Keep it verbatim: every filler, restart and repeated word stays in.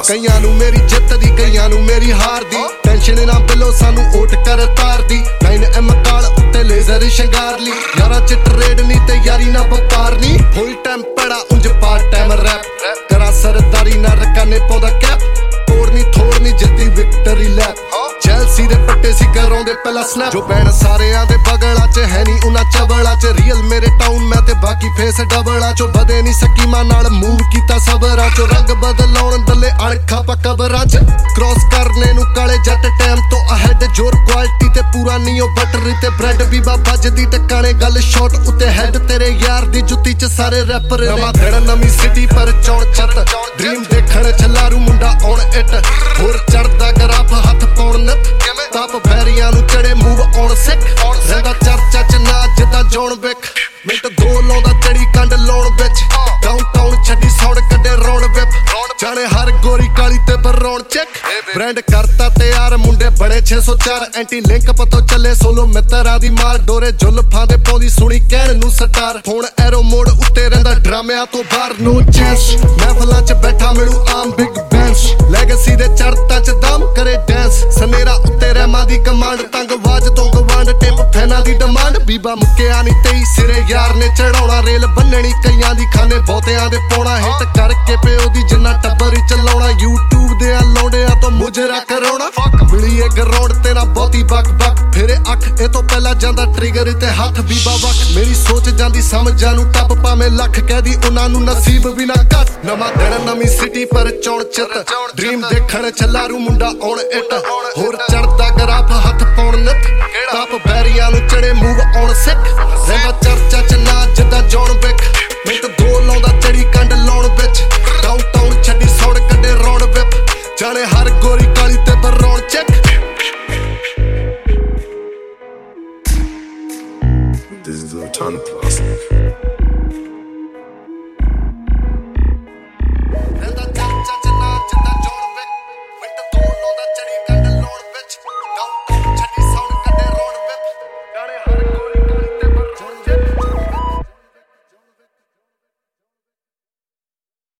ਕਈਆਂ ਨੂੰ ਮੇਰੀ ਜਿੱਤ ਦੀ ਕਈਆਂ ਨੂੰ ਮੇਰੀ ਹਾਰ ਦੀ ਟੈਨਸ਼ਨ ਨਾ ਬਿਲੋ ਸਾਨੂੰ ਓਟ ਕਰ ਤਾਰਦੀ ਨਾਈਨ ਐਮ ਕਾਲ ਉੱਤੇ ਲੇਜ਼ਰ ਸ਼ਿੰਗਾਰ ਲਈ ਯਾਰਾਂ ਚ ਟਰੇਡ ਨਹੀਂ ਤੇ ਯਾਰੀ ਨਾ ਵਪਾਰ ਨਹੀਂ ਫੁੱਲ ਟਾਈਮ ਪੜਾ ਉਂਝ ਪਾਰਟ ਟਾਈਮ ਰੈਪ ਕਰਾਂ ਸਰਦਾਰੀ ਨਾ ਰਕਾਨੇ ਪਾਉਂਦਾ ਕੈਪ ਤੋੜਨੀ ਥੋੜਨੀ ਜਿੱਤੀ ਵਿਕਟਰੀ ਲੈਪ ਚੈਲਸੀ ਦੇ ਪੱਟੇ ਸੀ ਕਰਾਉਂਦੇ ਪਹਿਲਾ ਸਨੈਪ ਜੋ ਬੈਣ ਸਾਰਿਆਂ ਦੇ ਬਗਲਾਂ ਚ ਹੈ ਨਹੀਂ ਉਹਨਾਂ ਚਵਲਾਂ ਚ ਰੀਅਲ ਮੇਰੇ ਟਾਊਨ ਮੈਂ ਤੇ ਬਾਕੀ ਫੇਸ ਡਬਲਾਂ ਚੋਂ ਵਧੇ ਨਹੀਂ ਸਕੀਮਾਂ ਨਾਲ ਮੂਵ ਕੀਤਾ ਸਬਰਾਂ ਚੋਂ ਰੰਗ ਬਦਲਾਉਣ ਦੱਲੇ ਅਣਖਾਂ ਪਾ ਕਬਰਾਂ ਚ ਕ੍ਰੋਸ ਕਰਨੇ ਨੂੰ ਕਾਲੇ ਜੱਟ ਟਾਈਮ ਤੋਂ ਅਹੈਡ ਜੋਰ ਕੁਆਲਿਟੀ ਤੇ ਪੂਰਾ ਨੀਓ ਬਟਰ ਤੇ ਬ੍ਰੈਡ ਵੀ ਬਾ ਵੱਜਦੀ ਟਕਾਣੇ ਗੱਲ ਸ਼ਾਟ ਉੱਤੇ ਹੈਡ ਤੇਰੇ ਯਾਰ ਦੀ ਜੁੱਤੀ ਚ ਸਾਰੇ ਰੈਪਰ ਨਵਾਂ ਦਿਨ ਨਵੀਂ ਸਿਟੀ ਪਰ ਚੌਣ ਚੱਤ ਡ੍ਰੀਮ ਦੇਖਣ ਛਲਾਰੂ ਮੁੰਡਾ ਆਉਣ ਇਟ ਹੋਰ ਚੜਦਾ ਗਰਾਫ ਹੱਥ ਪਾਉਣ ਨੱਤ ਤਾਪ ਬੈਰੀਆਂ ਨੂੰ ਚੜੇ ਮੂਵ ਆਉਣ ਸਿੱਖ ਰਹਿੰਦਾ ਚਰਚਾ ਚ ਨਾ ਜਿੱਦਾਂ ਜੋਨ ਵਿਕ ਮਿੰਟ ਦੋ ਲਾਉਂਦਾ ਚੜੀ ਕੰਡ ਲਾਉਣ ਵਿੱਚ ਡਾਊਨਟਾਊਨ ਛੱਡੀ ਸੌੜ ਕੱਢੇ ਰੌਣ ਵਿਪ ਜਾਣੇ ਹਰ ਗੋਰੀ ਕਾਲੀ ਤੇ ਬਰੌਣ ਚੈੱਕ ਬ੍ਰਾਂਡ ਕਰਤਾ ਤਿਆਰ ਮੁੰਡੇ ਬੜੇ ਛੇ ਸੌ ਚਾਰ ਐਂਟੀ ਲਿੰਕ ਪਤੋਂ ਚੱਲੇ ਸੋਲੋ ਮਿੱਤਰਾਂ ਦੀ ਮਾਰ ਡੋਰੇ ਜੁਲਫਾਂ ਦੇ ਪਾਉਂਦੀ ਸੁਣੀ ਕਹਿਣ ਨੂੰ ਸਟਾਰ ਹੁਣ ਐਰੋ ਮੋੜ ਉੱਤੇ ਰਹਿੰਦਾ ਡਰਾਮਿਆਂ ਤੋਂ ਬਾਹਰ ਨੋ ਚੈਂਸ ਮਹਿਫਲਾਂ ਚ ਬੈਠਾ ਮਿਲੂ ਆਮ ਬਿਗ ਬੈਂਸ ਲੈਗੇਸੀ ਦੇ ਚੜ੍ਹਤਾਂ ਚ ਦਮ ਕਰੇ ਡੈਂਸ ਸਨੇਰਾ ਉੱਤੇ ਰਹਿਮਾਂ ਦੀ ਕਮਾਂਡ ਤੰਗ ਆਵਾਜ਼ ਤੋਂ ਗਵਾਂਡ ਟਿਪ ਫੈਨਾਂ ਦੀ ਡਿਮਾਂਡ ਬੀਬਾ ਮੁੱਕਿਆ ਨਹੀਂ ਤੇਈ ਸਿਰੇ ਯਾਰ ਨੇ ਚੜਾਉਣਾ ਰੇਲ ਬੰਨਣੀ ਕਈਆਂ ਦੀ ਖਾਨੇ ਬਹੁਤਿਆਂ ਦੇ ਪਾਉਣਾ ਹਿੱਟ ਕਰਕੇ ਪਿਓ ਦੀ ਜਿੰਨਾ ਟੱਬਰ ਹੀ ਚਲਾਉਣਾ YouTube ਦੇ ਆ ਲੌਂਡਿਆਂ ਤੋਂ ਮੁਜਰਾ ਕਰਾਉਣਾ ਮਿਲੀਏ ਗਰਾਉਂਡ ਤੇਰਾ ਬਹੁਤੀ ਬਕ ਬਕ ਫੇਰੇ ਅੱਖ ਇਹ ਤੋਂ ਪਹਿਲਾਂ ਜਾਂਦਾ ਟ੍ਰਿਗਰ ਤੇ ਹੱਥ ਬੀਬਾ ਵਕ ਮੇਰੀ ਸੋਚ ਜਾਂਦੀ ਸਮਝਾਂ ਨੂੰ ਟੱਪ ਭਾਵੇਂ ਲੱਖ ਕਹਿਦੀ ਉਹਨਾਂ ਨੂੰ ਨਸੀਬ ਵੀ ਨਾ ਘੱਟ ਨਵਾਂ ਦਿਨ ਨਵੀਂ ਸਿਟੀ ਪਰ ਚੌਣ ਚਿੱਤ ਡ੍ਰੀਮ ਦੇਖਣ ਛਲਾਰੂ ਮੁੰਡਾ ਆਉਣ ਇਟ ਹੋਰ ਚੜਦਾ ਗਰਾਫ ਹੱਥ ਪਾਉਣ ਨੱਤ ਤਾਪ ਬੈਰੀਆਂ ਨੂੰ ਚੜੇ ਮੂਵ ਆਉਣ ਸਿੱਖ ਰਹਿੰਦਾ ਚਰ